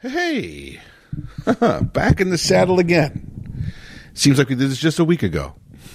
Hey, back in the saddle again. Seems like we did this just a week ago.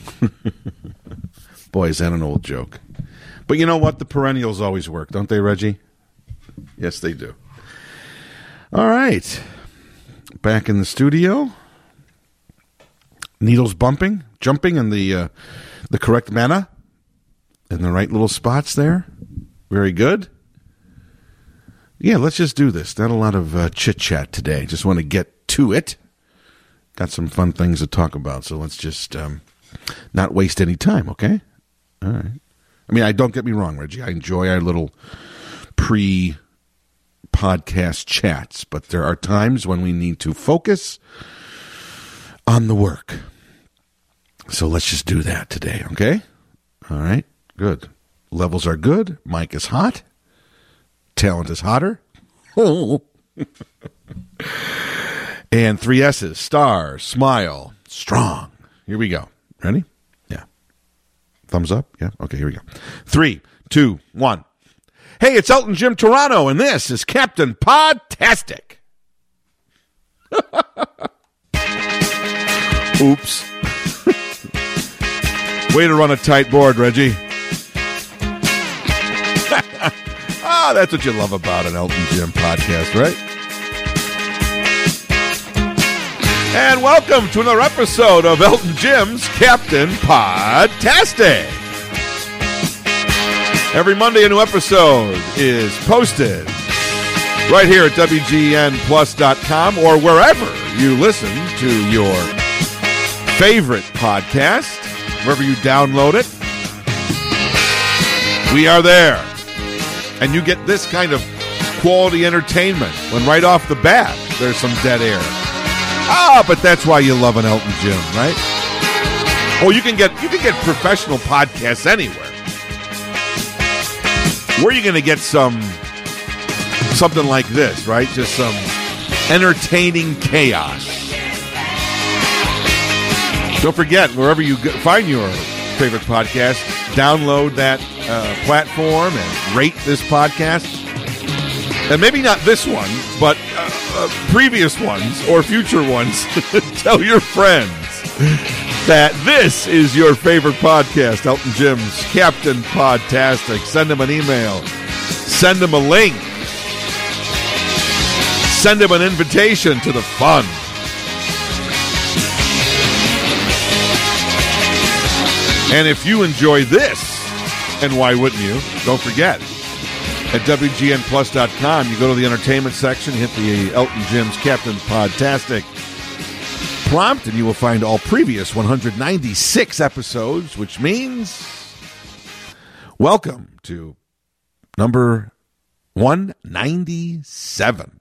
Boy, is that an old joke. But you know what? The perennials always work, don't they, Reggie? Yes, they do. All right. Back in the studio. Needles jumping in the correct manner. In the right little spots there. Very good. Yeah, let's just do this. Not a lot of chit-chat today. Just want to get to it. Got some fun things to talk about, so let's just not waste any time, okay? All right. I mean, don't get me wrong, Reggie. I enjoy our little pre-podcast chats, but there are times when we need to focus on the work. So let's just do that today, okay? All right, good. Levels are good. Mike is hot. Talent is hotter. And 3 S's. Star, smile, strong. Here we go. Ready? Yeah. Thumbs up? Yeah. Okay, here we go. 3, 2, 1. Hey, it's Elton Jim Toronto, and this is Captain Podtastic. Oops. Way to run a tight board, Reggie. That's what you love about an Elton Jim podcast, right? And welcome to another episode of Elton Jim's Captain Podtastic. Every Monday, a new episode is posted right here at WGNplus.com or wherever you listen to your favorite podcast, wherever you download it. We are there. And you get this kind of quality entertainment when right off the bat there's some dead air. But that's why you love an Elton Jim, right? Oh, you can get professional podcasts anywhere. Where are you going to get something like this, right? Just some entertaining chaos. Don't forget, wherever you find your favorite podcast, download that platform and rate this podcast. And maybe not this one, but previous ones or future ones. Tell your friends that this is your favorite podcast, Elton Jim's Captain Podtastic. Send them an email. Send them a link. Send them an invitation to the fun. And if you enjoy this, and why wouldn't you? Don't forget, at WGNplus.com, you go to the entertainment section, hit the Elton Jim's Captain Podtastic prompt, and you will find all previous 196 episodes, which means welcome to number 197.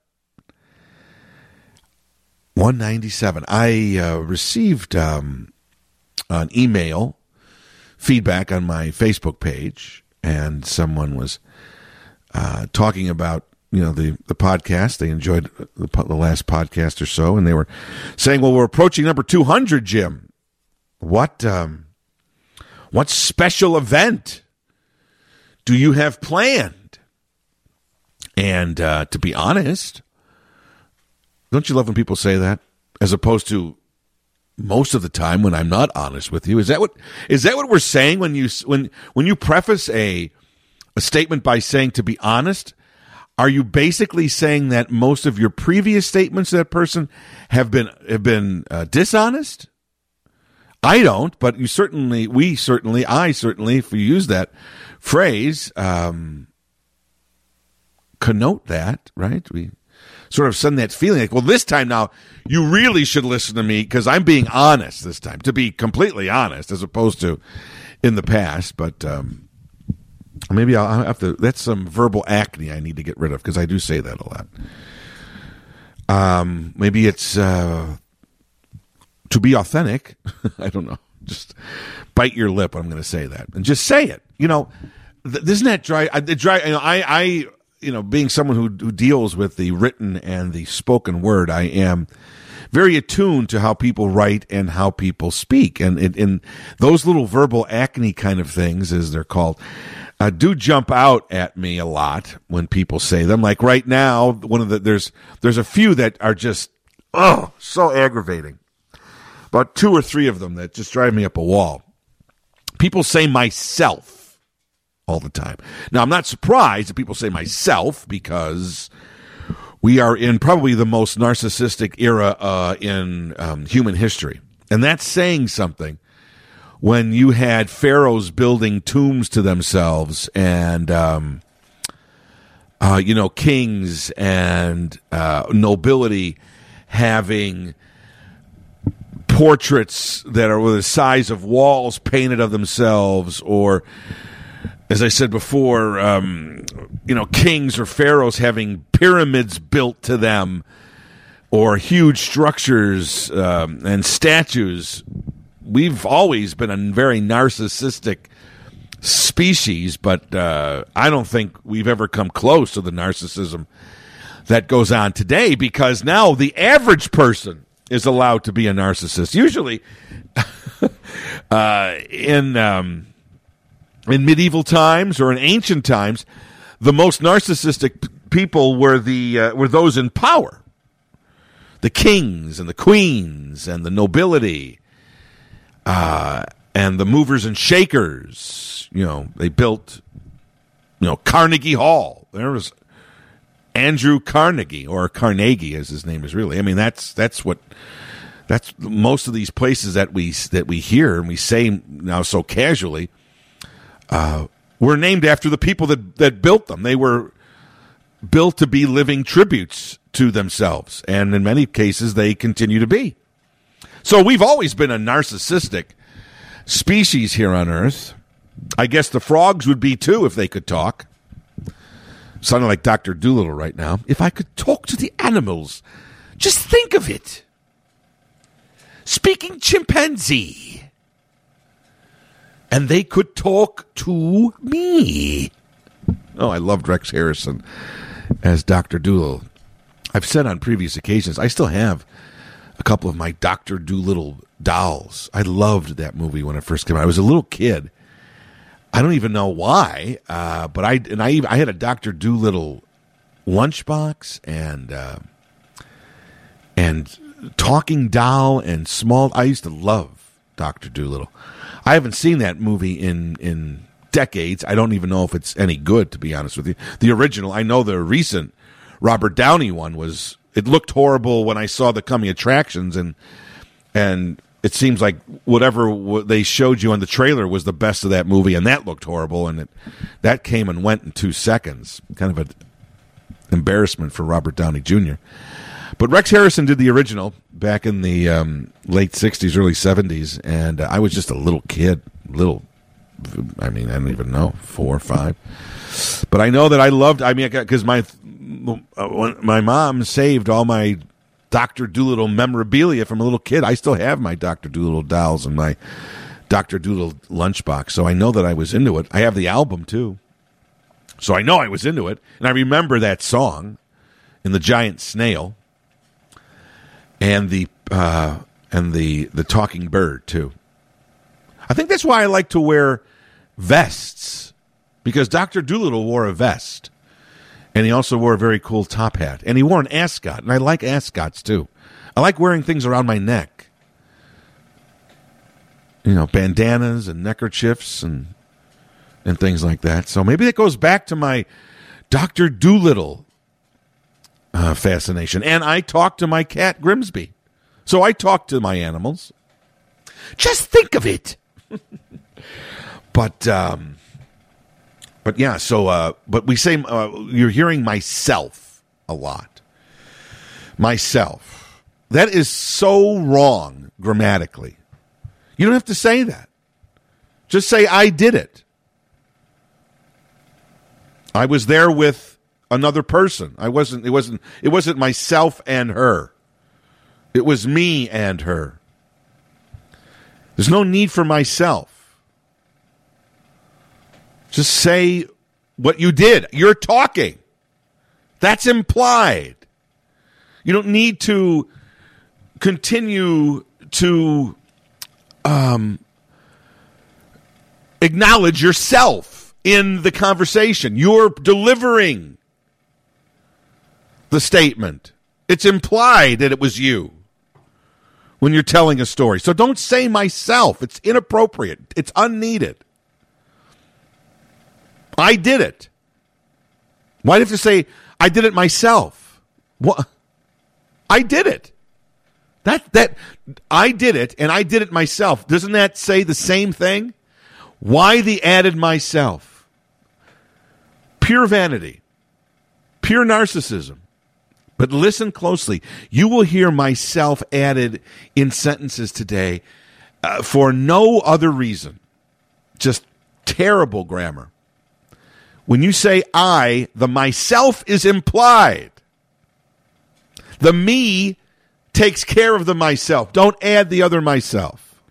197. I received an email feedback on my Facebook page, and someone was talking about the podcast. They enjoyed the last podcast or so, and they were saying, "Well, we're approaching number 200, Jim. What special event do you have planned?" And to be honest, don't you love when people say that, as opposed to most of the time when I'm not honest with you? Is that what we're saying when you preface a statement by saying to be honest? Are you basically saying that most of your previous statements to that person have been dishonest? I don't, but I certainly, if we use that phrase, connote that, right? We sort of send that feeling like, well, this time now, you really should listen to me because I'm being honest this time, to be completely honest, as opposed to in the past. But maybe I'll have to, that's some verbal acne I need to get rid of, because I do say that a lot. Maybe it's to be authentic. I don't know. Just bite your lip. I'm going to say that. And just say it. Isn't that dry? Being someone who deals with the written and the spoken word, I am very attuned to how people write and how people speak. And in those little verbal acne kind of things, as they're called, do jump out at me a lot when people say them. Like right now, there's a few that are just so aggravating. About 2 or 3 of them that just drive me up a wall. People say myself all the time. Now, I'm not surprised that people say myself because we are in probably the most narcissistic era in human history. And that's saying something when you had pharaohs building tombs to themselves and, kings and nobility having portraits that are the size of walls painted of themselves, or, as I said before, kings or pharaohs having pyramids built to them, or huge structures and statues. We've always been a very narcissistic species, but I don't think we've ever come close to the narcissism that goes on today, because now the average person is allowed to be a narcissist. Usually, in medieval times or in ancient times, the most narcissistic people were those in power, the kings and the queens and the nobility, and the movers and shakers. They built, Carnegie Hall. There was Andrew Carnegie, or Carnegie as his name is really. I mean, that's most of these places that we hear and we say now so casually were named after the people that built them. They were built to be living tributes to themselves, and in many cases they continue to be. So we've always been a narcissistic species here on Earth. I guess the frogs would be too if they could talk. Sounding like Dr. Dolittle right now. If I could talk to the animals, just think of it. Speaking chimpanzee. And they could talk to me. Oh, I loved Rex Harrison as Dr. Dolittle. I've said on previous occasions, I still have a couple of my Dr. Dolittle dolls. I loved that movie when it first came out. I was a little kid. I don't even know why, but I had a Dr. Dolittle lunchbox and talking doll and small. I used to love Dr. Dolittle. I haven't seen that movie in decades. I don't even know if it's any good, to be honest with you. The original, I know the recent Robert Downey one it looked horrible when I saw the coming attractions, and it seems like whatever they showed you on the trailer was the best of that movie, and that looked horrible, and that came and went in 2 seconds. Kind of an embarrassment for Robert Downey Jr. But Rex Harrison did the original back in the late 60s, early 70s, and I was just a little kid. I don't even know, 4 or 5. But I know that I loved, because my mom saved all my Dr. Dolittle memorabilia from a little kid. I still have my Dr. Dolittle dolls and my Dr. Dolittle lunchbox, so I know that I was into it. I have the album, too. So I know I was into it, and I remember that song in The Giant Snail and the Talking Bird, too. I think that's why I like to wear vests, because Dr. Dolittle wore a vest. And he also wore a very cool top hat. And he wore an ascot. And I like ascots, too. I like wearing things around my neck. Bandanas and neckerchiefs and things like that. So maybe that goes back to my Dr. Dolittle fascination. And I talk to my cat, Grimsby. So I talk to my animals. Just think of it. But yeah, so, but we say, you're hearing myself a lot. Myself. That is so wrong grammatically. You don't have to say that. Just say, I did it. I was there with another person. It wasn't myself and her. It was me and her. There's no need for myself. Just say what you did. You're talking. That's implied. You don't need to continue to acknowledge yourself in the conversation. You're delivering the statement. It's implied that it was you when you're telling a story. So don't say myself. It's inappropriate. It's unneeded. I did it. Why do you have to say, I did it myself? What? I did it. That I did it, and I did it myself. Doesn't that say the same thing? Why the added myself? Pure vanity. Pure narcissism. But listen closely. You will hear myself added in sentences today for no other reason. Just terrible grammar. When you say I, the myself is implied. The me takes care of the myself. Don't add the other myself.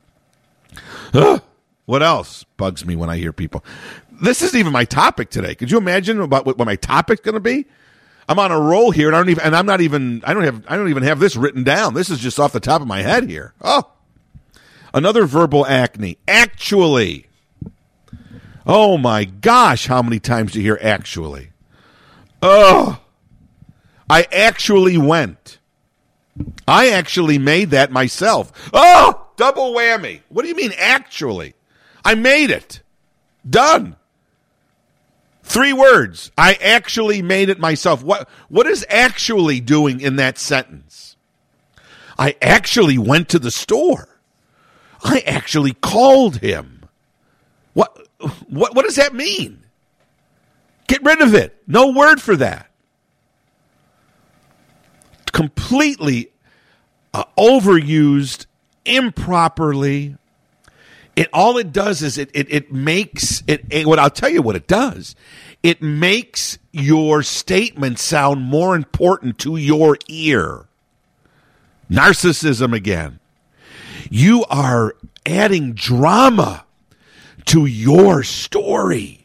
What else bugs me when I hear people? This isn't even my topic today. Could you imagine about what my topic's going to be? I'm on a roll here, and I don't even have this written down. This is just off the top of my head here. Oh, another verbal acne. Actually. Oh my gosh, how many times do you hear actually? Oh, I actually went. I actually made that myself. Oh, double whammy. What do you mean actually? I made it. Done. 3 words. I actually made it myself. What is actually doing in that sentence? I actually went to the store. I actually called him. What does that mean? Get rid of it. No word for that. Completely overused, improperly. All it does is it makes it. What I'll tell you what it does. It makes your statement sound more important to your ear. Narcissism again. You are adding drama to your story.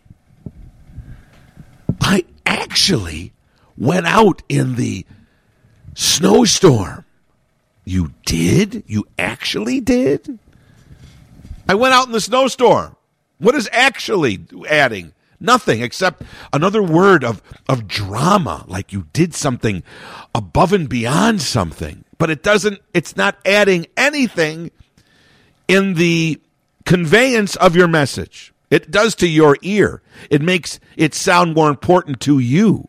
I actually went out in the snowstorm. You did? You actually did? I went out in the snowstorm. What is actually adding? Nothing except another word of drama, like you did something above and beyond something. But it's not adding anything in the conveyance of your message. It does to your ear. It makes it sound more important to you.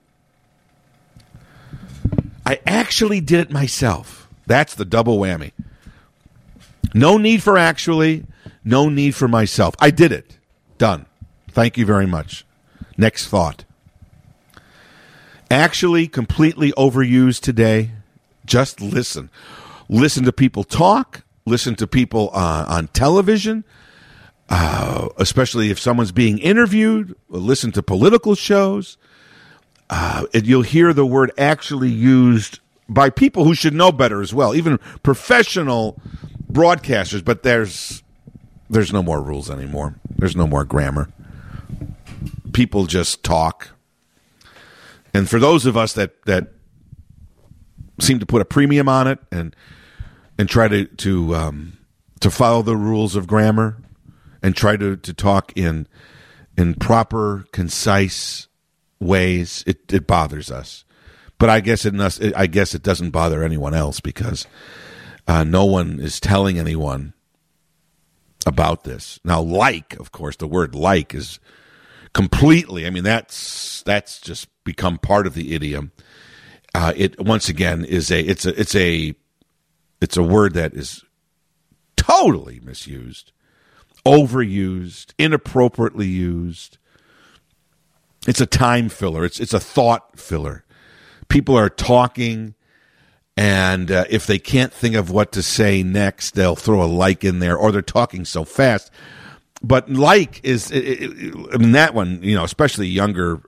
I actually did it myself. That's the double whammy. No need for actually, no need for myself. I did it. Done. Thank you very much. Next thought. Actually, completely overused today. Just listen. Listen to people talk. Listen to people on television, especially if someone's being interviewed. Listen to political shows. You'll hear the word actually used by people who should know better as well, even professional broadcasters. But there's no more rules anymore. There's no more grammar. People just talk. And for those of us that seem to put a premium on it and try to follow the rules of grammar and try to talk in proper, concise ways, it bothers us. But I guess it doesn't bother anyone else because no one is telling anyone about this. Now, of course, the word like is completely, I mean, that's just become part of the idiom. It once again is it's a word that is totally misused, overused, inappropriately used. It's a time filler. It's a thought filler. People are talking, and if they can't think of what to say next, they'll throw a like in there, or they're talking so fast. But like is, I mean, that one, especially younger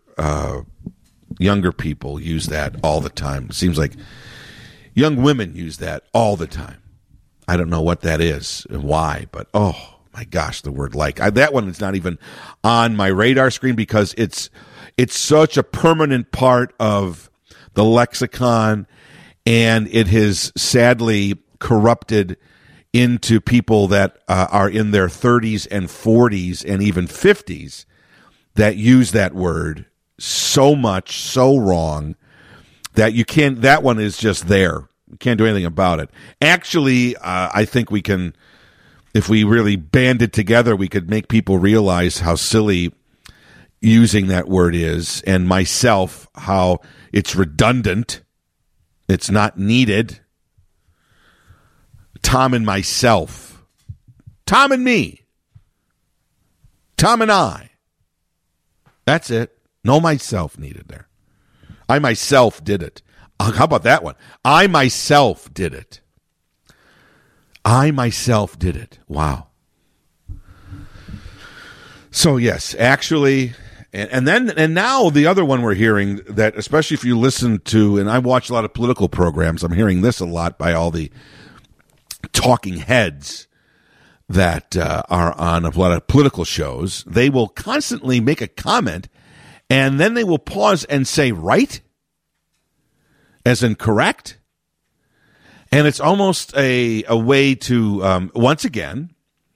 people use that all the time. It seems like young women use that all the time. I don't know what that is and why, but oh my gosh, the word like. That one is not even on my radar screen because it's such a permanent part of the lexicon, and it has sadly corrupted into people that are in their 30s and 40s and even 50s that use that word so much, so wrong, that you can't, that one is just there. We can't do anything about it. Actually, I think we can, if we really banded together, we could make people realize how silly using that word is, and myself, how it's redundant. It's not needed. Tom and myself. Tom and me. Tom and I. That's it. No myself needed there. I myself did it. How about that one? I myself did it. I myself did it. Wow. So yes, actually, and now the other one we're hearing, that especially if you listen to, and I watch a lot of political programs, I'm hearing this a lot by all the talking heads that are on a lot of political shows. They will constantly make a comment, and then they will pause and say right, as in correct. And it's almost a way to, once again,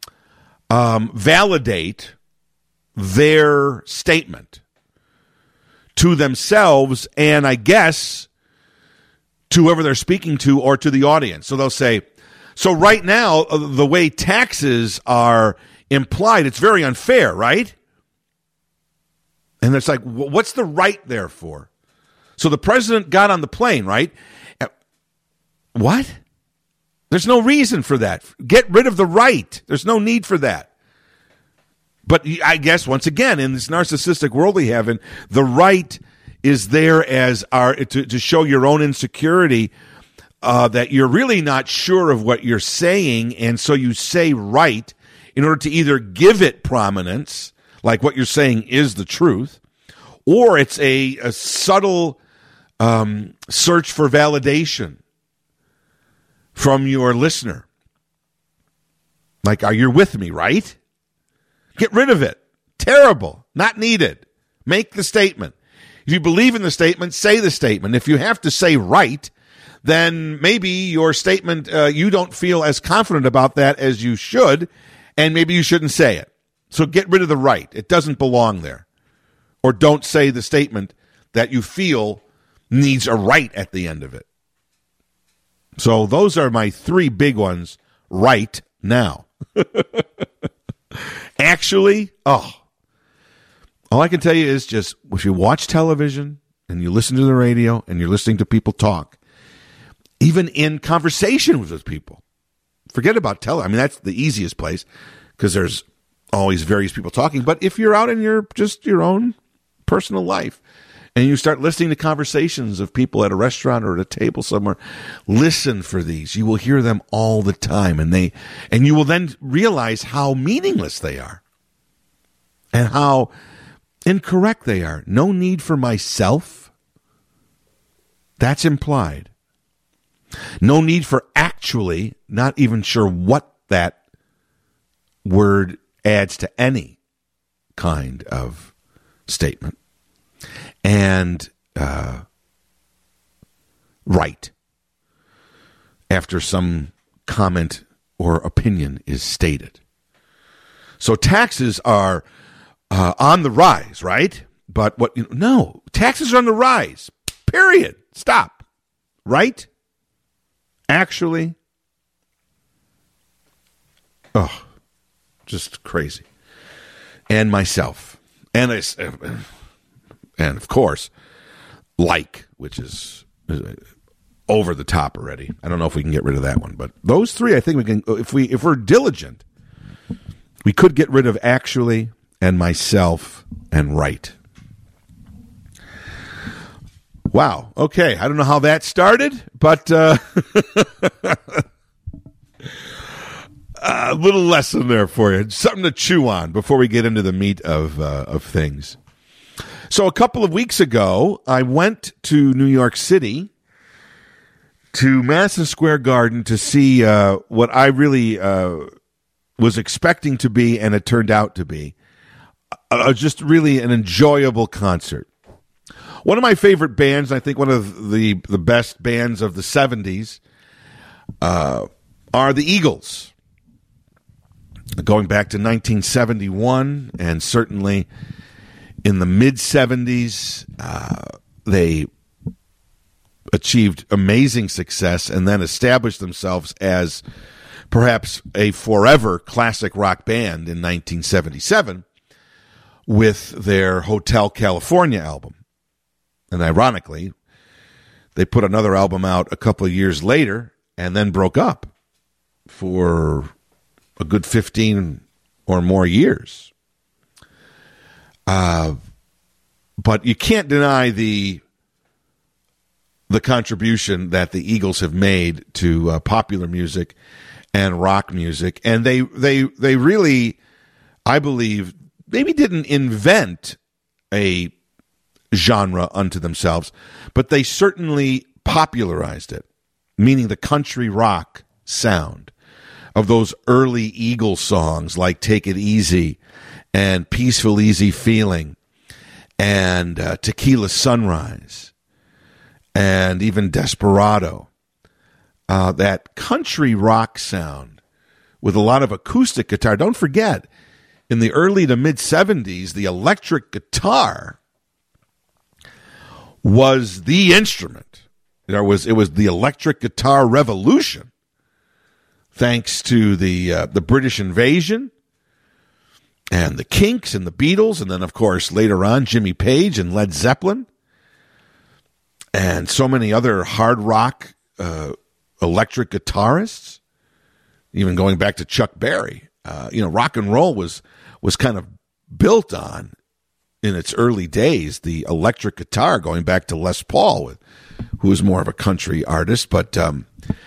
validate their statement to themselves, and I guess to whoever they're speaking to or to the audience. So they'll say, so right now, the way taxes are implied, it's very unfair, right? And it's like, what's the right there for? So the president got on the plane, right? What? There's no reason for that. Get rid of the right. There's no need for that. But I guess, once again, in this narcissistic world we have, the right is there as to show your own insecurity, that you're really not sure of what you're saying, and so you say right in order to either give it prominence, like what you're saying is the truth, or it's a subtle search for validation from your listener. Like, are you with me, right? Get rid of it. Terrible. Not needed. Make the statement. If you believe in the statement, say the statement. If you have to say right, then maybe your statement, you don't feel as confident about that as you should, and maybe you shouldn't say it. So get rid of the right. It doesn't belong there. Or don't say the statement that you feel needs a right at the end of it. So those are my three big ones right now. Actually, all I can tell you is just, if you watch television and you listen to the radio and you're listening to people talk, even in conversations with people, forget about television. I mean, that's the easiest place because there's always various people talking. But if you're out in your own personal life and you start listening to conversations of people at a restaurant or at a table somewhere, listen for these. You will hear them all the time, and you will then realize how meaningless they are and how incorrect they are. No need for myself. That's implied. No need for actually, not even sure what that word adds to any kind of statement. And right after some comment or opinion is stated. So taxes are on the rise, right? But no, taxes are on the rise. Period. Stop. Right? Actually, just crazy. And myself, and of course, which is over the top already. I don't know if we can get rid of that one, but those three, I think we can. If we're diligent, we could get rid of actually and myself and right. Wow. Okay. I don't know how that started, but a little lesson there for you. Something to chew on before we get into the meat of things. So a couple of weeks ago, I went to New York City to Madison Square Garden to see what I really was expecting to be, and it turned out to be just really an enjoyable concert. One of my favorite bands, I think one of the best bands of the 70s, are the Eagles. Going back to 1971, and certainly In the mid-'70s, they achieved amazing success and then established themselves as perhaps a forever classic rock band in 1977 with their Hotel California album. And ironically, they put another album out a couple of years later and then broke up for a good 15 or more years. But you can't deny the contribution that the Eagles have made to popular music and rock music. And they really, I believe, maybe didn't invent a genre unto themselves, but they certainly popularized it, meaning the country rock sound of those early Eagles songs like Take It Easy and Peaceful Easy Feeling and Tequila Sunrise and even Desperado. That country rock sound with a lot of acoustic guitar. Don't forget, in the early to mid-'70s, the electric guitar was the instrument. It was the electric guitar revolution, thanks to the British invasion and the Kinks and the Beatles, and then, of course, later on, Jimmy Page and Led Zeppelin, and so many other hard rock electric guitarists, even going back to Chuck Berry. Rock and roll was kind of built on, in its early days, the electric guitar, going back to Les Paul, who was more of a country artist. But the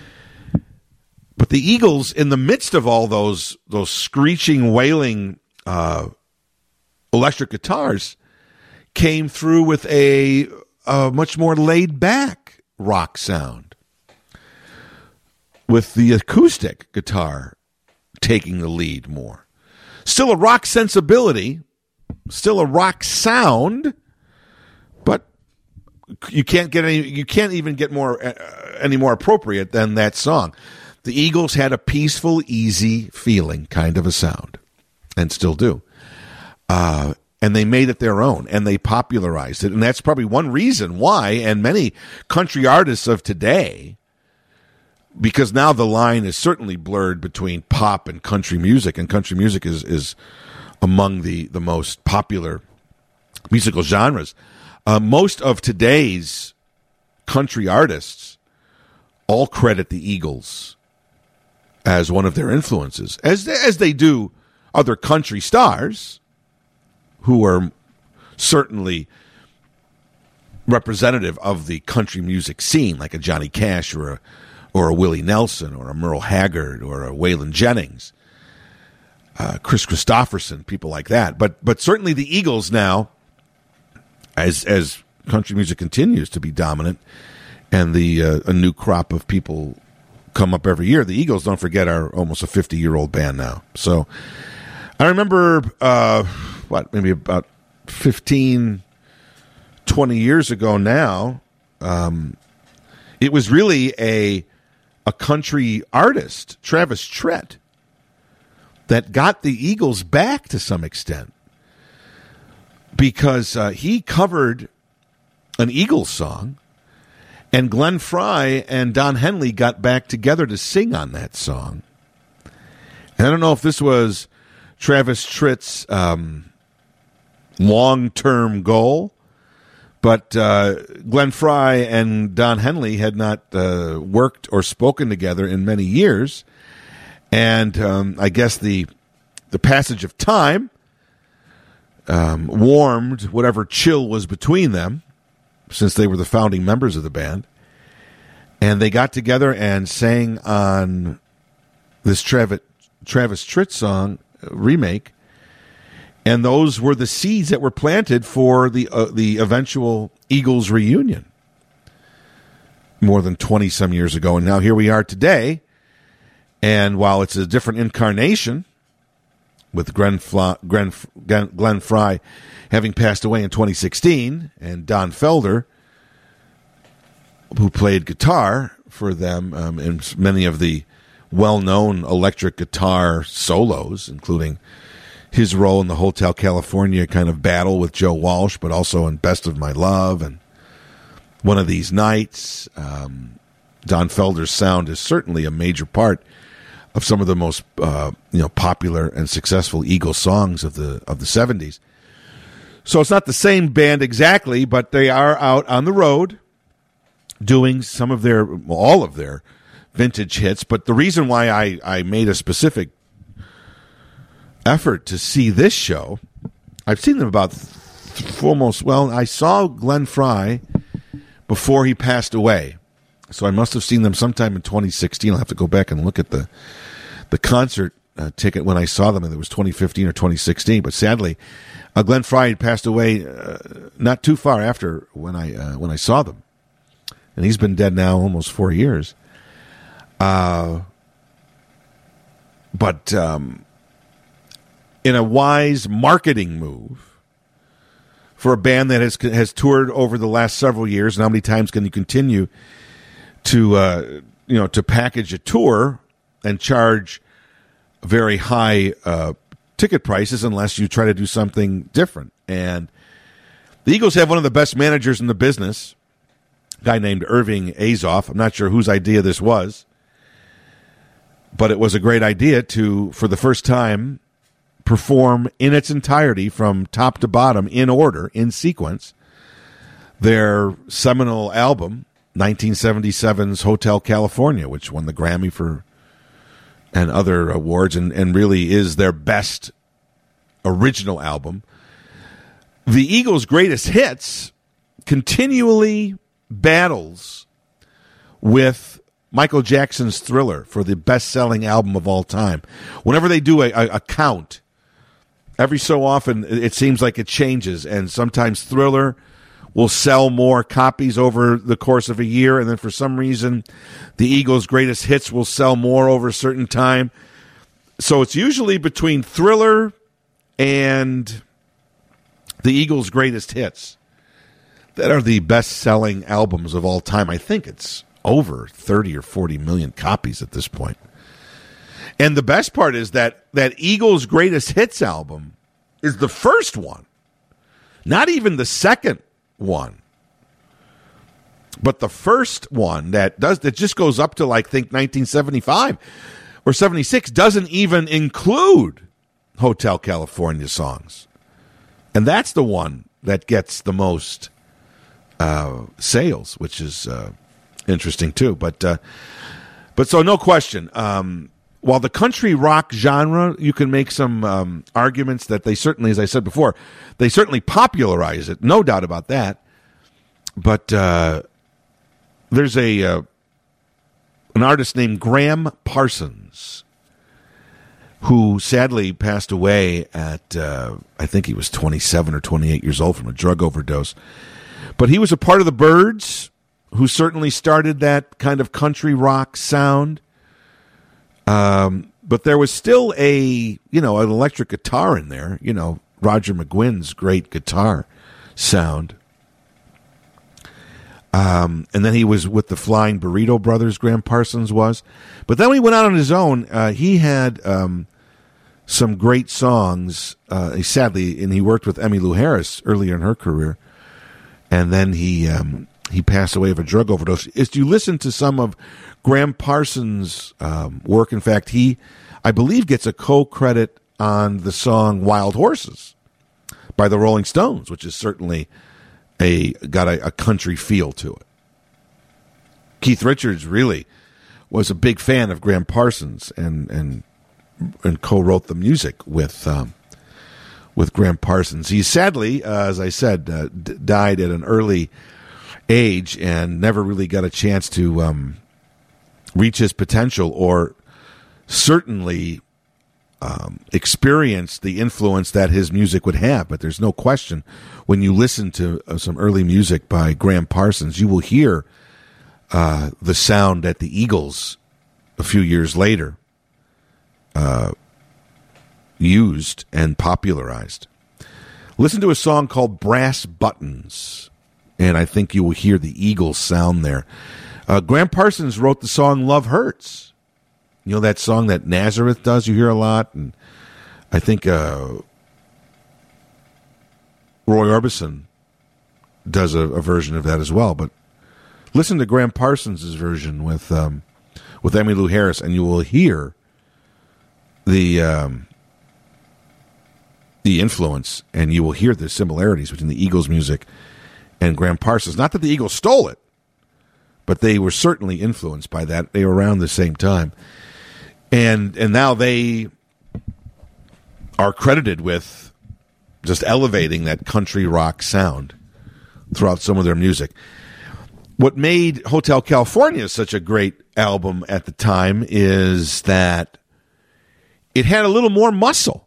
Eagles, in the midst of all those screeching, wailing electric guitars, came through with a much more laid-back rock sound, with the acoustic guitar taking the lead more. Still a rock sensibility, still a rock sound, but you can't even get any more appropriate than that song. The Eagles had a peaceful, easy feeling kind of a sound, and still do. And they made it their own, and they popularized it. And that's probably one reason why, and many country artists of today, because now the line is certainly blurred between pop and country music, and country music is among the most popular musical genres. Most of today's country artists all credit the Eagles as one of their influences, as they do other country stars who are certainly representative of the country music scene, like a Johnny Cash or a Willie Nelson or a Merle Haggard or a Waylon Jennings, Chris Christopherson, people like that. But certainly the Eagles now, as country music continues to be dominant, and a new crop of people come up every year. The Eagles, don't forget, are almost a 50-year-old band now. So I remember, maybe about 15, 20 years ago now, it was really a country artist, Travis Tritt, that got the Eagles back to some extent, because he covered an Eagles song, and Glenn Frey and Don Henley got back together to sing on that song. And I don't know if this was Travis Tritt's long-term goal, but Glenn Frey and Don Henley had not worked or spoken together in many years. And I guess the passage of time warmed whatever chill was between them, since they were the founding members of the band. And they got together and sang on this Travis Tritt song remake. And those were the seeds that were planted for the eventual Eagles reunion more than 20-some years ago. And now here we are today. And while it's a different incarnation, with Glenn Frey having passed away in 2016, and Don Felder, who played guitar for them in many of the well-known electric guitar solos, including his role in the Hotel California kind of battle with Joe Walsh, but also in Best of My Love and One of These Nights. Don Felder's sound is certainly a major part of some of the most popular and successful Eagles songs of the 70s. So it's not the same band exactly, but they are out on the road doing all of their vintage hits. But the reason why I made a specific effort to see this show, I've seen them about I saw Glenn Frey before he passed away. So I must have seen them sometime in 2016. I'll have to go back and look at the concert ticket when I saw them, and it was 2015 or 2016. But sadly, Glenn Frey had passed away not too far after when I saw them, and he's been dead now almost 4 years. But in a wise marketing move for a band that has toured over the last several years, and how many times can you continue to package a tour and charge very high ticket prices unless you try to do something different? And the Eagles have one of the best managers in the business, a guy named Irving Azoff. I'm not sure whose idea this was, but it was a great idea to, for the first time, perform in its entirety from top to bottom in order, in sequence, their seminal album, 1977's Hotel California, which won the Grammy and other awards, and really is their best original album. The Eagles' greatest hits continually battles with Michael Jackson's Thriller for the best-selling album of all time. Whenever they do a count, every so often it seems like it changes, and sometimes Thriller will sell more copies over the course of a year, and then for some reason the Eagles' greatest hits will sell more over a certain time. So it's usually between Thriller and the Eagles' greatest hits that are the best-selling albums of all time. I think it's over 30 or 40 million copies at this point. And the best part is that Eagles' greatest hits album is the first one, not even the second one, but the first one that just goes up to, like, think 1975 or 76, doesn't even include Hotel California songs. And that's the one that gets the most sales, which is interesting too. But so no question, while the country rock genre, you can make some arguments that they certainly, as I said before, they certainly popularize it, no doubt about that. But there's an artist named Graham Parsons who sadly passed away at, I think he was 27 or 28 years old from a drug overdose. But he was a part of the Byrds, who certainly started that kind of country rock sound. But there was still an electric guitar in there, Roger McGuinn's great guitar sound. And then he was with the Flying Burrito Brothers, Graham Parsons was. But then when he went out on his own, he had some great songs, sadly, and he worked with Emmylou Harris earlier in her career. And then he passed away of a drug overdose. As you listen to some of Graham Parsons' work, in fact, he, I believe, gets a co-credit on the song Wild Horses by the Rolling Stones, which is certainly got a country feel to it. Keith Richards really was a big fan of Graham Parsons and co-wrote the music with Graham Parsons. He sadly, as I said, died at an early age and never really got a chance to reach his potential or certainly experience the influence that his music would have. But there's no question, when you listen to some early music by Graham Parsons, you will hear the sound that the Eagles a few years later used and popularized. Listen to a song called Brass Buttons, and I think you will hear the Eagles sound there. Graham Parsons wrote the song Love Hurts. You know that song that Nazareth does, you hear a lot, and I think Roy Orbison does a version of that as well. But listen to Graham Parsons' version with Emmylou Harris, and you will hear the influence, and you will hear the similarities between the Eagles' music and Graham Parsons. Not that the Eagles stole it, but they were certainly influenced by that. They were around the same time. And now they are credited with just elevating that country rock sound throughout some of their music. What made Hotel California such a great album at the time is that it had a little more muscle.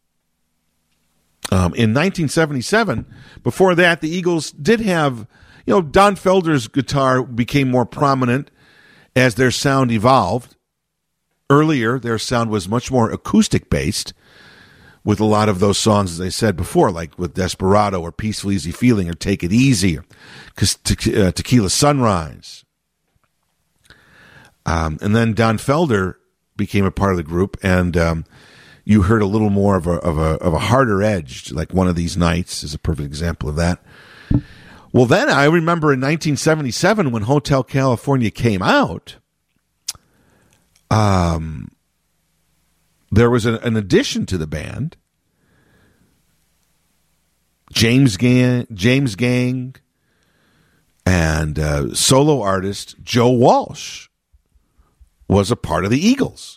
In 1977, before that, the Eagles did have, Don Felder's guitar became more prominent as their sound evolved. Earlier, their sound was much more acoustic-based with a lot of those songs, as I said before, like with Desperado or Peaceful Easy Feeling or Take It Easy or Tequila Sunrise. And then Don Felder became a part of the group, and you heard a little more of a harder edge, like One of These Nights is a perfect example of that. Well, then I remember in 1977 when Hotel California came out, there was an addition to the band. James Gang and solo artist Joe Walsh was a part of the Eagles.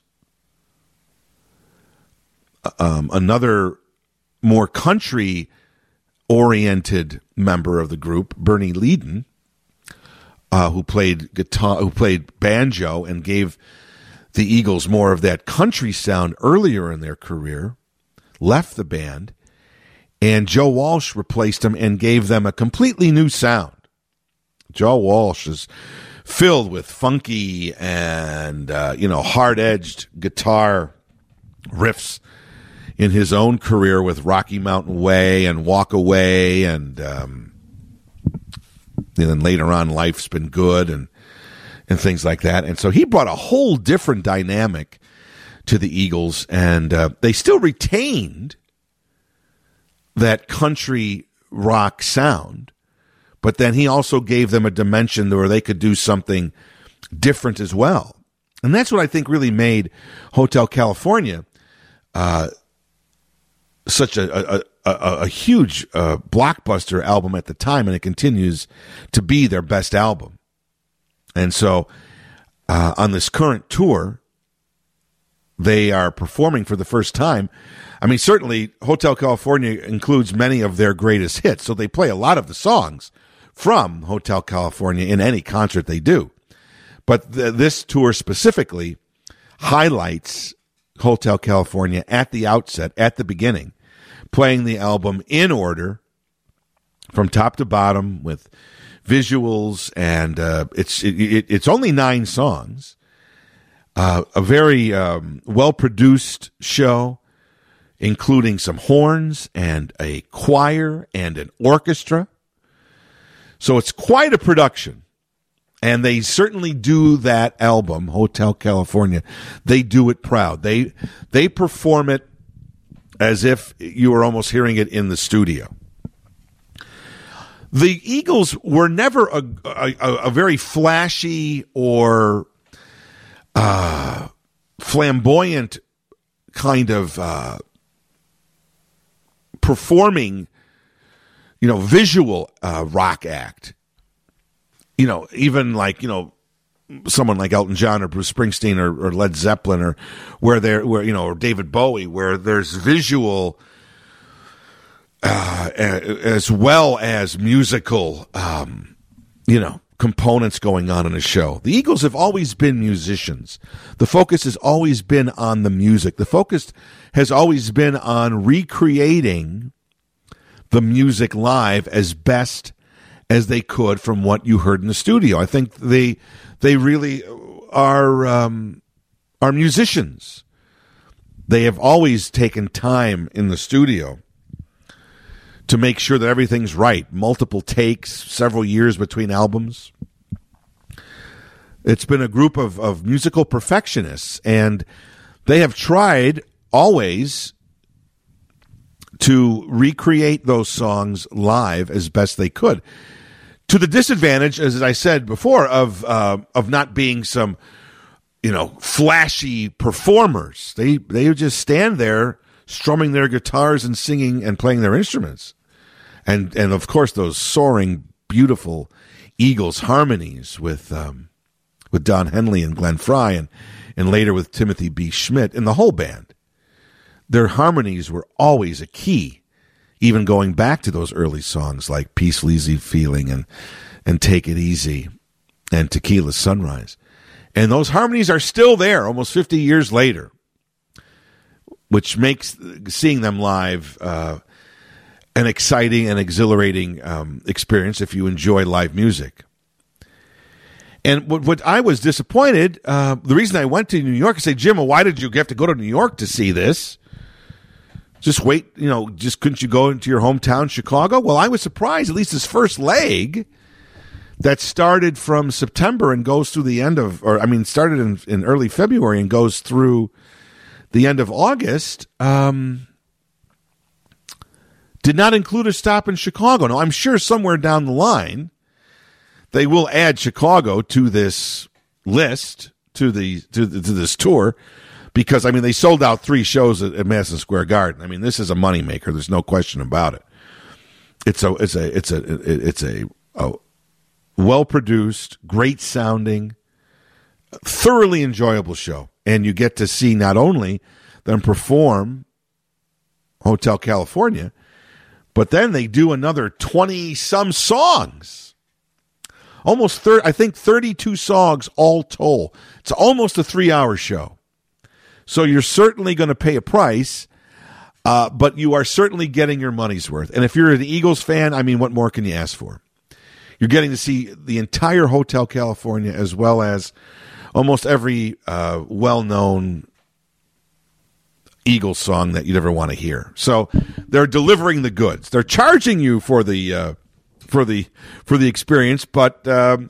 Another more country-oriented member of the group, Bernie Leadon, who played banjo and gave the Eagles more of that country sound earlier in their career, left the band, and Joe Walsh replaced him and gave them a completely new sound. Joe Walsh is filled with funky and hard-edged guitar riffs in his own career with Rocky Mountain Way and Walk Away, and then later on Life's Been Good and things like that. And so he brought a whole different dynamic to the Eagles, and they still retained that country rock sound, but then he also gave them a dimension where they could do something different as well. And that's what I think really made Hotel California such a huge blockbuster album at the time, and it continues to be their best album. And so on this current tour, they are performing for the first time. I mean, certainly Hotel California includes many of their greatest hits, so they play a lot of the songs from Hotel California in any concert they do. But this tour specifically highlights Hotel California at the outset, at the beginning, playing the album in order from top to bottom with visuals, and it's only 9 songs. A very well-produced show, including some horns and a choir and an orchestra. So it's quite a production. And they certainly do that album, Hotel California. They do it proud. They perform it as if you were almost hearing it in the studio. The Eagles were never a very flashy or flamboyant kind of performing, visual rock act. Even like, someone like Elton John or Bruce Springsteen or Led Zeppelin or or David Bowie, where there's visual as well as musical, components going on in a show. The Eagles have always been musicians. The focus has always been on the music. The focus has always been on recreating the music live as best as they could from what you heard in the studio. I think they really are musicians. They have always taken time in the studio to make sure that everything's right. Multiple takes, several years between albums. It's been a group of musical perfectionists, and they have tried always to recreate those songs live as best they could, to the disadvantage, as I said before, of not being some, flashy performers. They would just stand there strumming their guitars and singing and playing their instruments, and of course those soaring, beautiful Eagles harmonies with Don Henley and Glenn Frey, and later with Timothy B. Schmidt and the whole band. Their harmonies were always a key, even going back to those early songs like Peaceful Easy Feeling and Take It Easy and Tequila Sunrise. And those harmonies are still there almost 50 years later, which makes seeing them live an exciting and exhilarating experience if you enjoy live music. And what I was disappointed, the reason I went to New York, I say, Jim, why did you have to go to New York to see this? Just wait, just couldn't you go into your hometown, Chicago? Well, I was surprised, at least his first leg that started from September and goes through the end of, started in early February and goes through the end of August, did not include a stop in Chicago. Now, I'm sure somewhere down the line, they will add Chicago to this list, to this tour, because they sold out 3 shows at Madison Square Garden. This is a moneymaker. There's no question about it. It's a well produced, great sounding, thoroughly enjoyable show, and you get to see not only them perform Hotel California, but then they do another 20 some songs. Almost 32 songs all told. It's almost a 3-hour show. So you're certainly going to pay a price, but you are certainly getting your money's worth. And if you're an Eagles fan, what more can you ask for? You're getting to see the entire Hotel California as well as almost every well-known Eagles song that you'd ever want to hear. So they're delivering the goods. They're charging you for the experience, but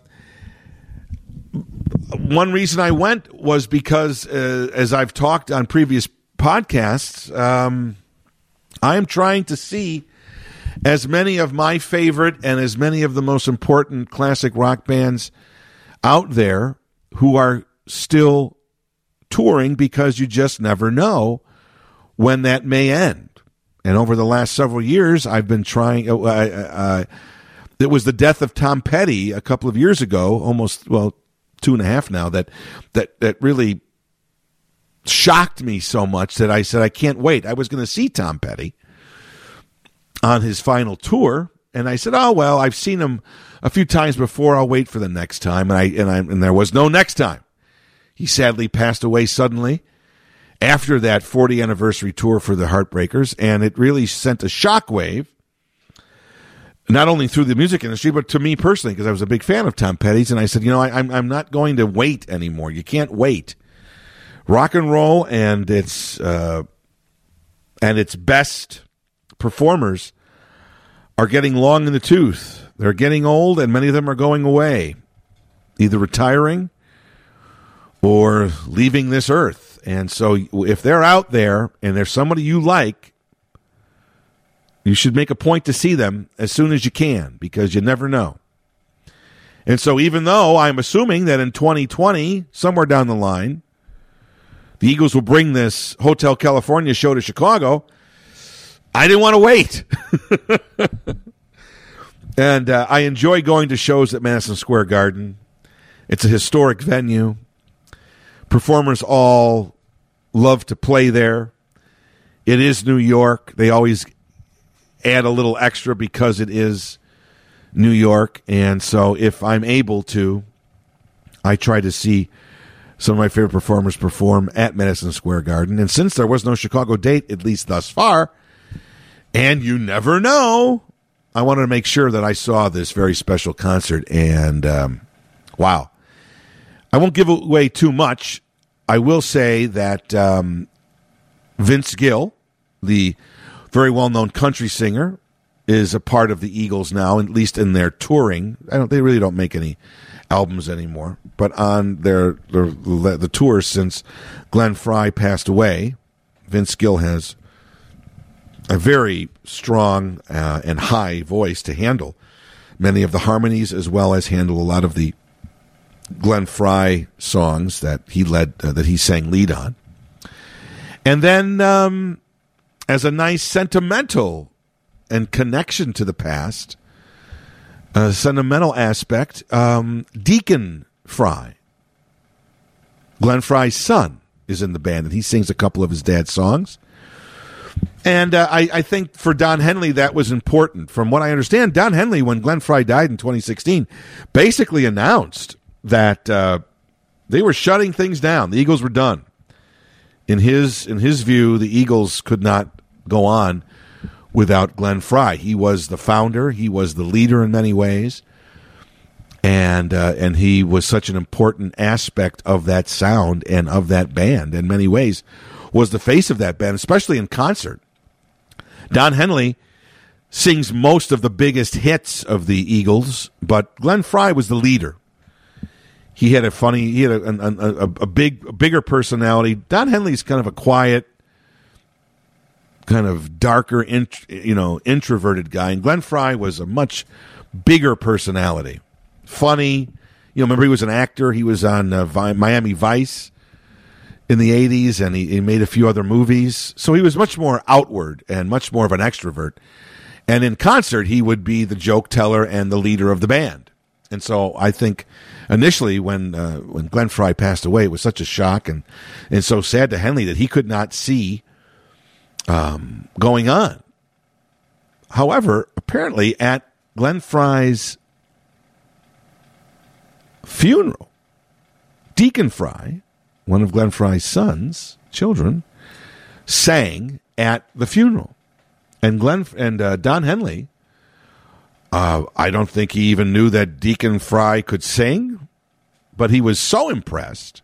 one reason I went was because, as I've talked on previous podcasts, I am trying to see as many of my favorite and as many of the most important classic rock bands out there who are still touring, because you just never know when that may end. And over the last several years, I've been trying. It was the death of Tom Petty a couple of years ago, almost 2.5 now, that really shocked me so much that I said I can't wait. I was going to see Tom Petty on his final tour, and I said, I've seen him a few times before. I'll wait for the next time, and there was no next time. He sadly passed away suddenly after that 40th anniversary tour for the Heartbreakers, and it really sent a shockwave, not only through the music industry, but to me personally, because I was a big fan of Tom Petty's, and I said, I'm not going to wait anymore. You can't wait. Rock and roll and its best performers are getting long in the tooth. They're getting old, and many of them are going away, either retiring or leaving this earth. And so if they're out there and there's somebody you like, you should make a point to see them as soon as you can, because you never know. And so even though I'm assuming that in 2020, somewhere down the line, the Eagles will bring this Hotel California show to Chicago, I didn't want to wait. And I enjoy going to shows at Madison Square Garden. It's a historic venue. Performers all love to play there. It is New York. They always add a little extra because it is New York. And so if I'm able to, I try to see some of my favorite performers perform at Madison Square Garden. And since there was no Chicago date, at least thus far, and you never know, I wanted to make sure that I saw this very special concert. And wow. I won't give away too much. I will say that Vince Gill, the very well-known country singer, is a part of the Eagles now, at least in their touring. They really don't make any albums anymore, but on the tours since Glenn Frey passed away, Vince Gill has a very strong and high voice to handle many of the harmonies, as well as handle a lot of the Glenn Frey songs that he sang lead on. And then, as a nice sentimental and connection to the past, sentimental aspect, Deacon Frey, Glenn Frey's son, is in the band, and he sings a couple of his dad's songs. And I think for Don Henley, that was important. From what I understand, Don Henley, when Glenn Frey died in 2016, basically announced that they were shutting things down. The Eagles were done. In his view, the Eagles could not go on without Glenn Frey. He was the founder. He was the leader in many ways. And he was such an important aspect of that sound and of that band in many ways, was the face of that band, especially in concert. Don Henley sings most of the biggest hits of the Eagles, but Glenn Frey was the leader. He had a bigger personality. Don Henley's kind of a quiet, kind of darker, introverted guy, and Glenn Frey was a much bigger personality. Funny, remember he was an actor. He was on Miami Vice in the 80s, and he made a few other movies. So he was much more outward and much more of an extrovert. And in concert, he would be the joke teller and the leader of the band. And so I think initially when Glenn Frey passed away, it was such a shock and so sad to Henley that he could not see going on. However, apparently at Glenn Frey's funeral, Deacon Frey, one of Glenn Frey's children, sang at the funeral. And Don Henley, I don't think he even knew that Deacon Frey could sing, but he was so impressed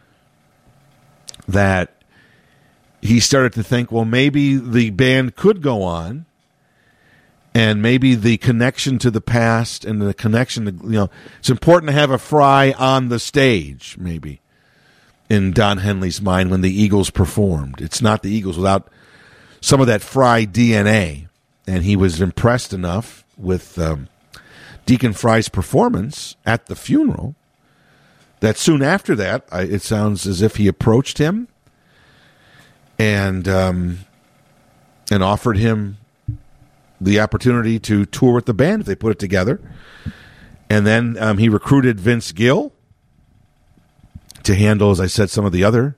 that he started to think, well, maybe the band could go on, and maybe the connection to the past and the connection to, it's important to have a Frey on the stage, maybe, in Don Henley's mind when the Eagles performed. It's not the Eagles without some of that Frey DNA. And he was impressed enough with Deacon Frey's performance at the funeral that soon after that, it sounds as if he approached him and offered him the opportunity to tour with the band if they put it together. And then he recruited Vince Gill to handle, as I said, some of the other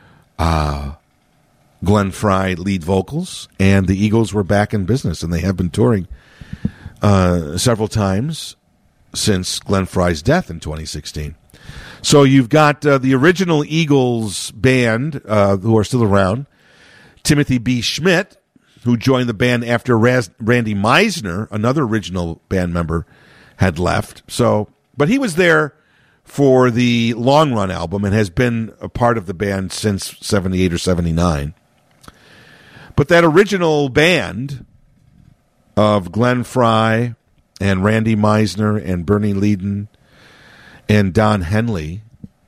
Glenn Frey lead vocals. And the Eagles were back in business, and they have been touring several times since Glenn Frey's death in 2016. So you've got the original Eagles band who are still around, Timothy B. Schmidt, who joined the band after Randy Meisner, another original band member, had left. But he was there for the Long Run album and has been a part of the band since 78 or 79. But that original band of Glenn Frey and Randy Meisner and Bernie Leadon and Don Henley,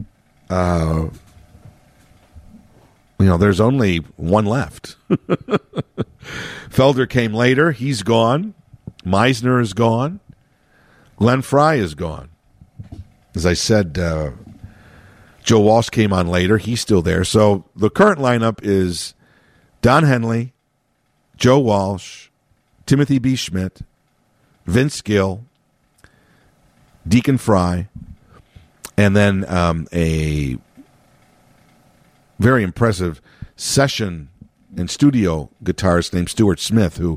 there's only one left. Felder came later. He's gone. Meisner is gone. Glenn Frey is gone. As I said, Joe Walsh came on later. He's still there. So the current lineup is Don Henley, Joe Walsh, Timothy B. Schmidt, Vince Gill, Deacon Frey, and then a very impressive session and studio guitarist named Stuart Smith, who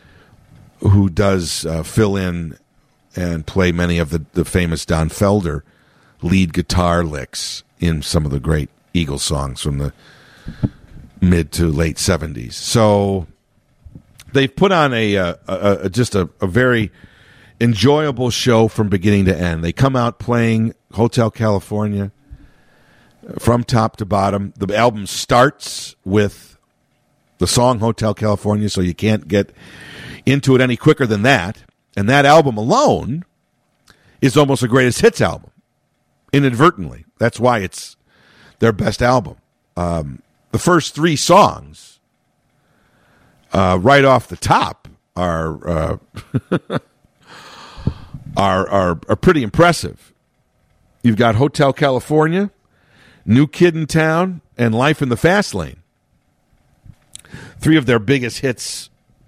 does fill in and play many of the famous Don Felder lead guitar licks in some of the great Eagles songs from the mid to late 70s. So they've put on just a very enjoyable show from beginning to end. They come out playing Hotel California from top to bottom. The album starts with the song Hotel California, so you can't get into it any quicker than that. And that album alone is almost a greatest hits album, inadvertently. That's why it's their best album. The first three songs right off the top are are pretty impressive. You've got Hotel California, New Kid in Town, and Life in the Fast Lane. 3 of their biggest hits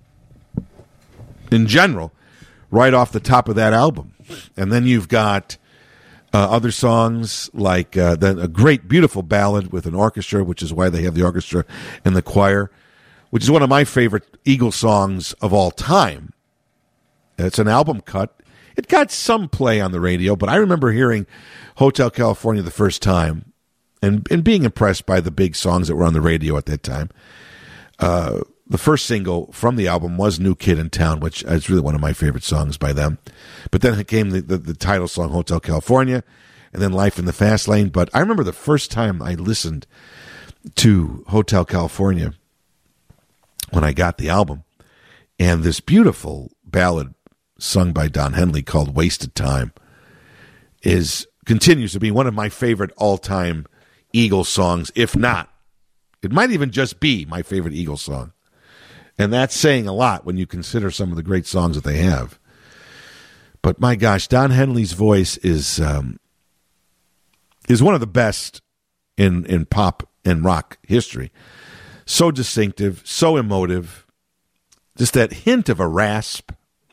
in general, right off the top of that album. And then you've got other songs like a great, beautiful ballad with an orchestra, which is why they have the orchestra and the choir, which is one of my favorite Eagles songs of all time. It's an album cut. It got some play on the radio, but I remember hearing Hotel California the first time and being impressed by the big songs that were on the radio at that time. The first single from the album was New Kid in Town, which is really one of my favorite songs by them. But then it came the title song, Hotel California, and then Life in the Fast Lane. But I remember the first time I listened to Hotel California when I got the album, and this beautiful ballad sung by Don Henley called Wasted Time continues to be one of my favorite all-time Eagles songs, if not. It might even just be my favorite Eagles song. And that's saying a lot when you consider some of the great songs that they have. But my gosh, Don Henley's voice is one of the best in pop and rock history. So distinctive, so emotive, just that hint of a rasp.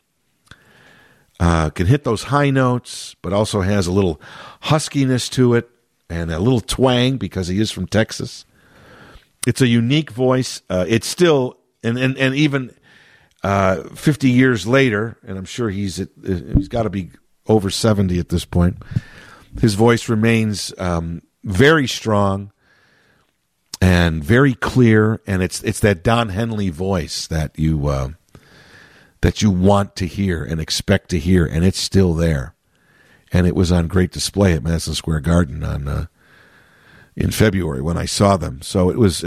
Can hit those high notes, but also has a little huskiness to it and a little twang because he is from Texas. It's a unique voice. It's still, and even 50 years later, and I'm sure he's got to be over 70 at this point. His voice remains very strong and very clear, and it's that Don Henley voice that you want to hear and expect to hear, and it's still there. And it was on great display at Madison Square Garden in February when I saw them. So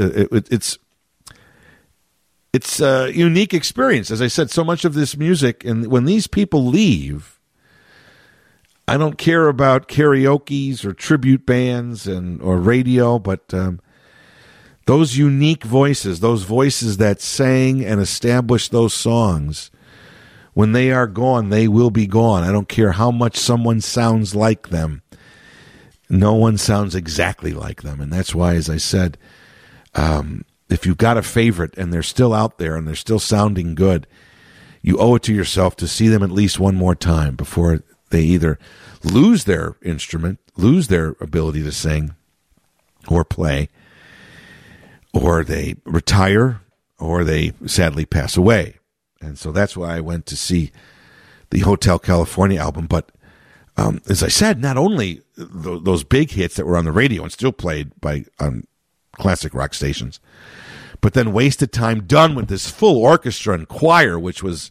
it's a unique experience. As I said, so much of this music, and when these people leave, I don't care about karaoke's or tribute bands or radio, but those unique voices, those voices that sang and established those songs, when they are gone, they will be gone. I don't care how much someone sounds like them. No one sounds exactly like them. And that's why, as I said, if you've got a favorite and they're still out there and they're still sounding good, you owe it to yourself to see them at least one more time before they either lose their instrument, lose their ability to sing or play, or they retire, or they sadly pass away. And so that's why I went to see the Hotel California album. But as I said, not only those big hits that were on the radio and still played on classic rock stations, but then Wasted Time, done with this full orchestra and choir, which was,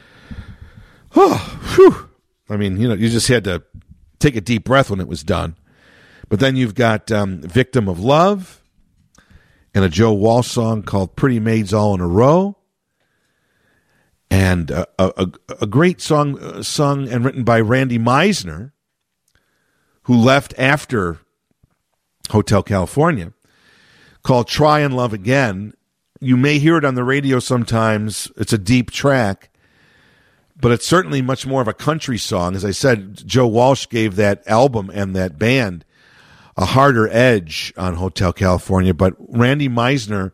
I mean, you just had to take a deep breath when it was done. But then you've got Victim of Love and a Joe Walsh song called Pretty Maids All in a Row. And a great song sung and written by Randy Meisner, who left after Hotel California, called Try and Love Again. You may hear it on the radio sometimes. It's a deep track, but it's certainly much more of a country song. As I said, Joe Walsh gave that album and that band a harder edge on Hotel California, but Randy Meisner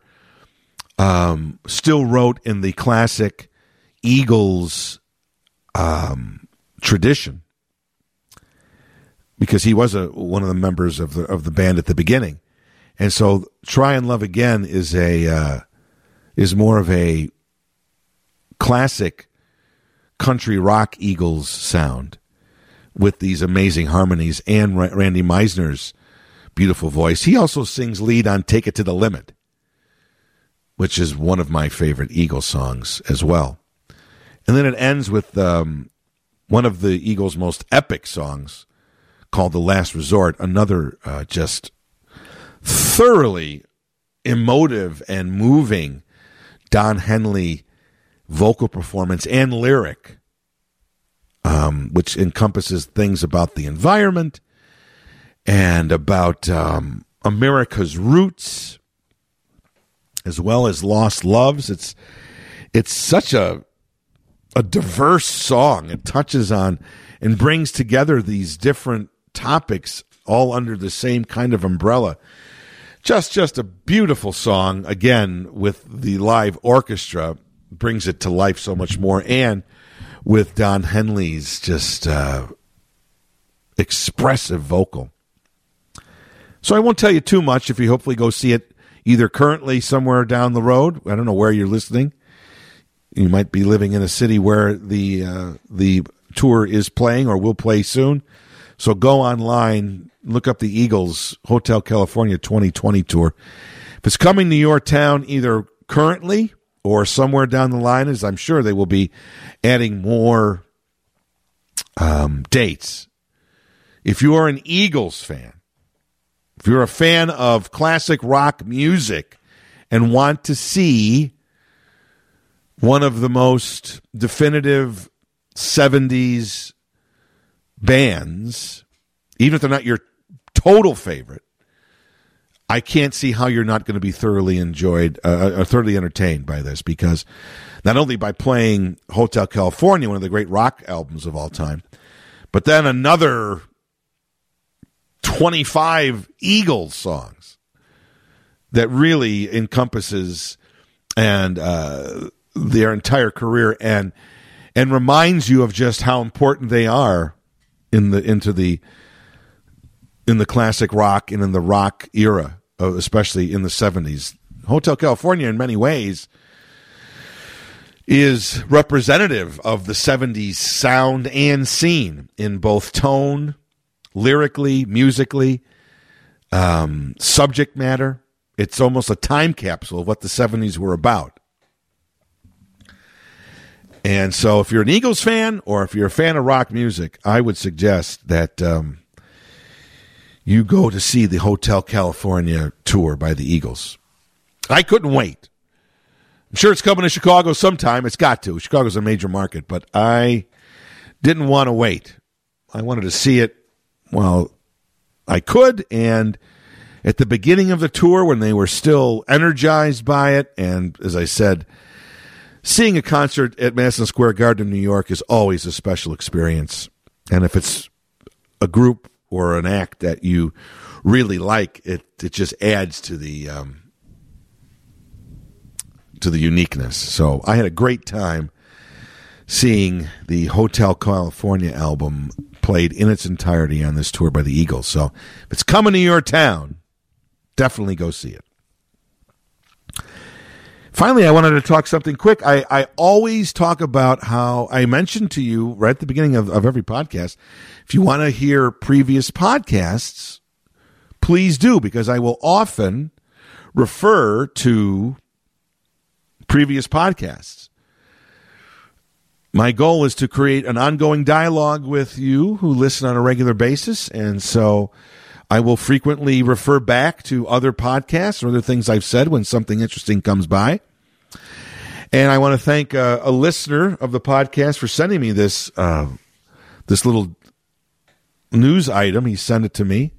still wrote in the classic Eagles tradition, because he was one of the members of the band at the beginning, and so Try and Love Again is more of a classic country rock Eagles sound with these amazing harmonies and Randy Meisner's beautiful voice. He also sings lead on Take It to the Limit, which is one of my favorite Eagles songs as well. And then it ends with one of the Eagles' most epic songs called The Last Resort, another just thoroughly emotive and moving Don Henley vocal performance and lyric, which encompasses things about the environment and about America's roots, as well as lost loves. it's such a diverse song. It touches on and brings together these different topics all under the same kind of umbrella. Just a beautiful song. Again, with the live orchestra, brings it to life so much more. And with Don Henley's just expressive vocal. So I won't tell you too much if you hopefully go see it either currently somewhere down the road. I don't know where you're listening. You might be living in a city where the tour is playing or will play soon. So go online, look up the Eagles Hotel California 2020 tour. If it's coming to your town either currently or somewhere down the line, as I'm sure they will be adding more dates. If you are an Eagles fan, if you're a fan of classic rock music and want to see one of the most definitive 70s bands, even if they're not your total favorite, I can't see how you're not going to be thoroughly entertained by this, because not only by playing Hotel California, one of the great rock albums of all time, but then another 25 Eagles songs that really encompasses and their entire career and reminds you of just how important they are in the classic rock and in the rock era, especially in the 70s. Hotel California, in many ways, is representative of the 70s sound and scene in both tone, lyrically, musically, subject matter. It's almost a time capsule of what the 70s were about. And so if you're an Eagles fan or if you're a fan of rock music, I would suggest that you go to see the Hotel California tour by the Eagles. I couldn't wait. I'm sure it's coming to Chicago sometime. It's got to. Chicago's a major market, but I didn't want to wait. I wanted to see it while I could, and at the beginning of the tour when they were still energized by it, and as I said, seeing a concert at Madison Square Garden in New York is always a special experience. And if it's a group or an act that you really like, it just adds to the uniqueness. So I had a great time seeing the Hotel California album played in its entirety on this tour by the Eagles. So if it's coming to your town, definitely go see it. Finally, I wanted to talk something quick. I always talk about how I mentioned to you right at the beginning of every podcast, if you want to hear previous podcasts, please do, because I will often refer to previous podcasts. My goal is to create an ongoing dialogue with you who listen on a regular basis, and so I will frequently refer back to other podcasts or other things I've said when something interesting comes by. And I want to thank a listener of the podcast for sending me this little news item. He sent it to me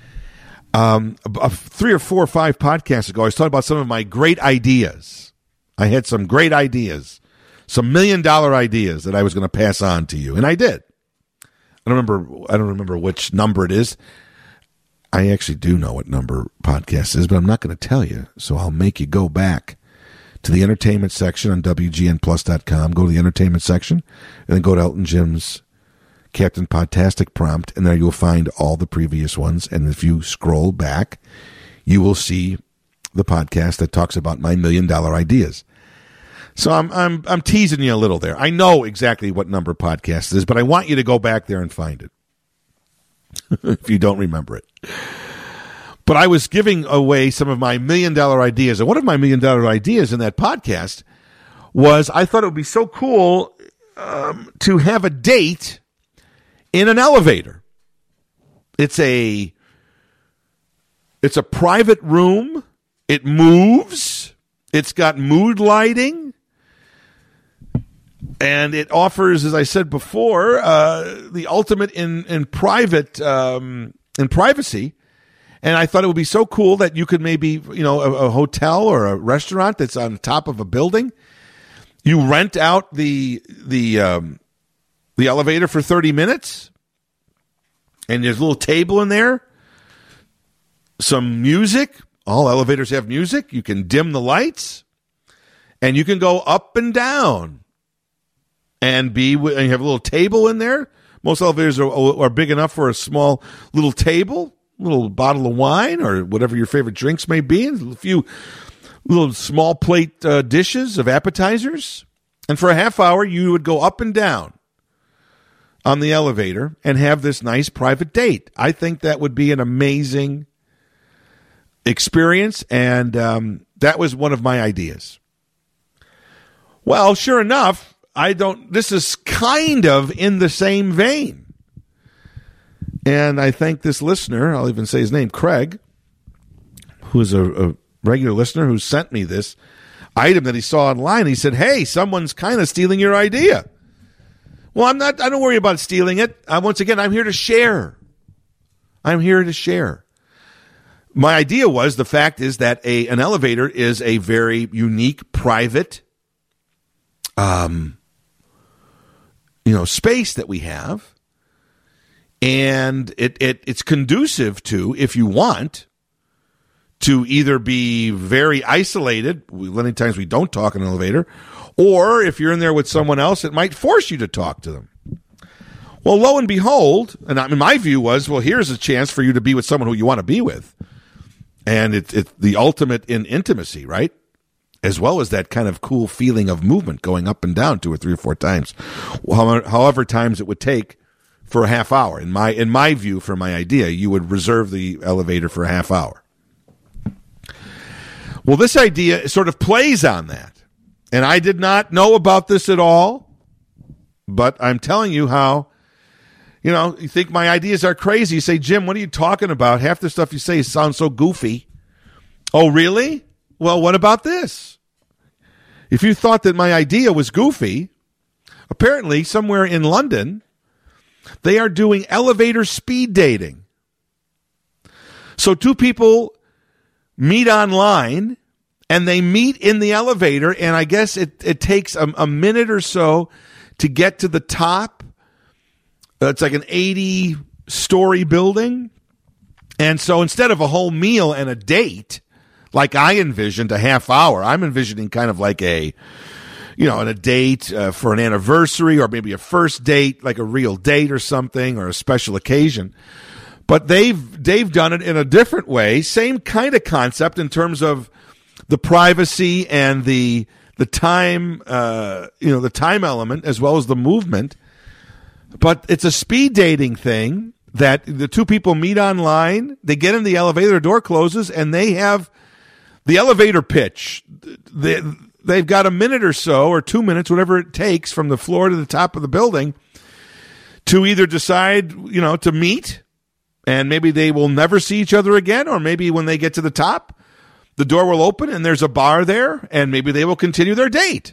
3 or 4 or 5 podcasts ago. I was talking about some of my great ideas. I had some great ideas, some $1 million ideas that I was going to pass on to you, and I did. I don't remember which number it is. I actually do know what number podcast is, but I'm not going to tell you. So I'll make you go back to the entertainment section on WGNplus.com. Go to the entertainment section, and then go to Elton Jim's Captain Podtastic prompt, and there you'll find all the previous ones. And if you scroll back, you will see the podcast that talks about my $1 million ideas. So I'm teasing you a little there. I know exactly what number podcast it is, but I want you to go back there and find it if you don't remember it. But I was giving away some of my $1 million ideas, and one of my $1 million ideas in that podcast was I thought it would be so cool to have a date in an elevator. It's a private room. It moves. It's got mood lighting. And it offers, as I said before, the ultimate in private in privacy. And I thought it would be so cool that you could maybe, a hotel or a restaurant that's on top of a building. You rent out the elevator for 30 minutes, and there's a little table in there, some music. All elevators have music. You can dim the lights, and you can go up and down, and you have a little table in there. Most elevators are big enough for a small little table, little bottle of wine or whatever your favorite drinks may be, and a few little small plate dishes of appetizers. And for a half hour, you would go up and down on the elevator and have this nice private date. I think that would be an amazing experience, and that was one of my ideas. Well, sure enough, this is kind of in the same vein. And I thank this listener, I'll even say his name, Craig, who is a regular listener who sent me this item that he saw online. He said, hey, someone's kind of stealing your idea. Well, I don't worry about stealing it. Once again, I'm here to share. My idea was, the fact is that an elevator is a very unique, private, space that we have. And it's conducive to, if you want, to either be very isolated. Many times we don't talk in an elevator. Or if you're in there with someone else, it might force you to talk to them. Well, lo and behold, and my view was, well, here's a chance for you to be with someone who you want to be with. And it's the ultimate in intimacy, right? As well as that kind of cool feeling of movement going up and down 2 or 3 or 4 times. However times it would take for a half hour. In my view, for my idea, you would reserve the elevator for a half hour. Well, this idea sort of plays on that. And I did not know about this at all, but I'm telling you how, you think my ideas are crazy. You say, Jim, what are you talking about? Half the stuff you say sounds so goofy. Oh, really? Well, what about this? If you thought that my idea was goofy, apparently somewhere in London, they are doing elevator speed dating. So 2 people meet online, and they meet in the elevator, and I guess it takes a minute or so to get to the top. It's like an 80-story building. And so instead of a whole meal and a date, like I envisioned a half hour, I'm envisioning kind of like a date for an anniversary, or maybe a first date, like a real date or something, or a special occasion. But they've done it in a different way. Same kind of concept in terms of the privacy and the time, the time element, as well as the movement. But it's a speed dating thing that the 2 people meet online. They get in the elevator, the door closes, and they have the elevator pitch. They've got a minute or so, or 2 minutes, whatever it takes, from the floor to the top of the building to either decide, to meet, and maybe they will never see each other again, or maybe when they get to the top, the door will open and there's a bar there, and maybe they will continue their date.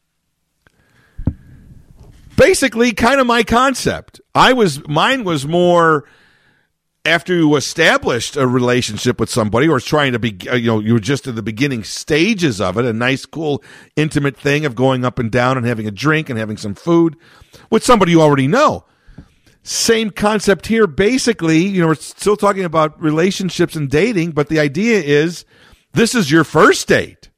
Basically, kind of my concept. Mine was more after you established a relationship with somebody, or trying to be, you were just in the beginning stages of it, a nice, cool, intimate thing of going up and down and having a drink and having some food with somebody you already know. Same concept here. Basically, we're still talking about relationships and dating, but the idea is this is your first date.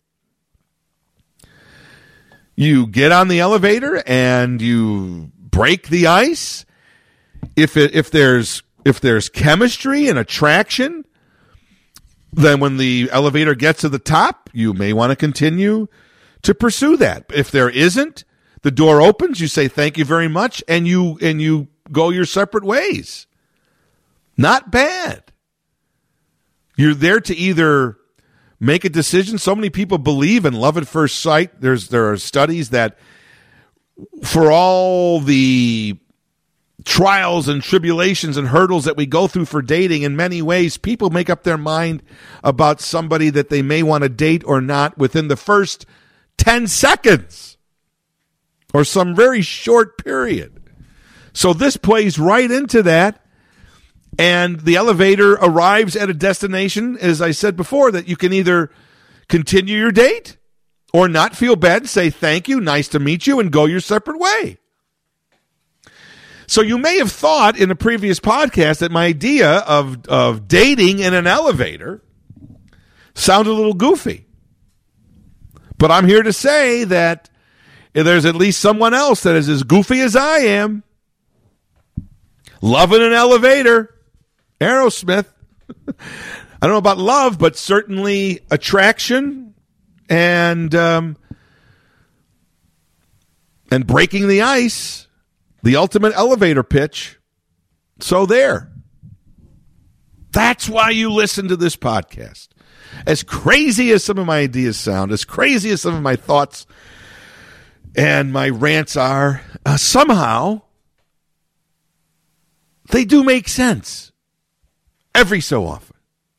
You get on the elevator and you break the ice. If there's chemistry and attraction, then when the elevator gets to the top, you may want to continue to pursue that. If there isn't, the door opens, you say thank you very much, and you go your separate ways. Not bad. You're there to either make a decision. So many people believe in love at first sight. There are studies that for all the trials and tribulations and hurdles that we go through for dating, in many ways, people make up their mind about somebody that they may want to date or not within the first 10 seconds or some very short period. So this plays right into that. And the elevator arrives at a destination, as I said before, that you can either continue your date or not feel bad and say thank you, nice to meet you, and go your separate way. So you may have thought in a previous podcast that my idea of dating in an elevator sounded a little goofy. But I'm here to say that there's at least someone else that is as goofy as I am. Love in an elevator. Aerosmith. I don't know about love, but certainly attraction and breaking the ice. The ultimate elevator pitch. So there. That's why you listen to this podcast. As crazy as some of my ideas sound, as crazy as some of my thoughts and my rants are, somehow they do make sense. Every so often.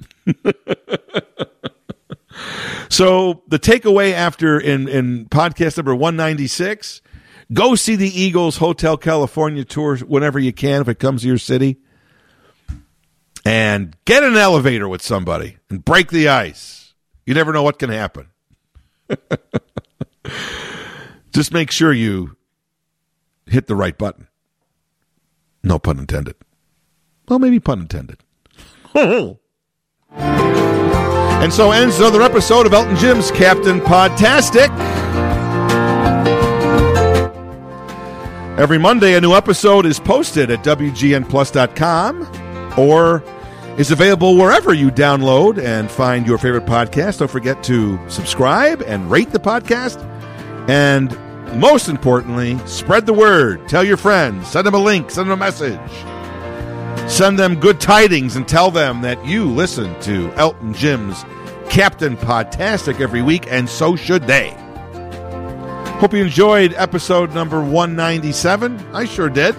So the takeaway after in podcast number 196, go see the Eagles Hotel California tour whenever you can if it comes to your city. And get in an elevator with somebody and break the ice. You never know what can happen. Just make sure you hit the right button. No pun intended. Well, maybe pun intended. And so ends another episode of Elton Jim's Captain Podtastic. Every Monday, a new episode is posted at WGNplus.com or is available wherever you download and find your favorite podcast. Don't forget to subscribe and rate the podcast. And most importantly, spread the word. Tell your friends. Send them a link. Send them a message. Send them good tidings and tell them that you listen to Elton Jim's Captain Podtastic every week, and so should they. Hope you enjoyed episode number 197. I sure did.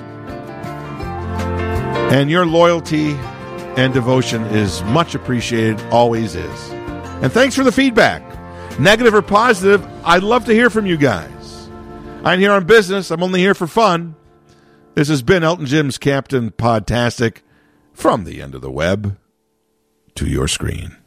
And your loyalty and devotion is much appreciated, always is. And thanks for the feedback. Negative or positive, I'd love to hear from you guys. I'm here on business. I'm only here for fun. This has been Elton Jim's Captain Podtastic, from the end of the web to your screen.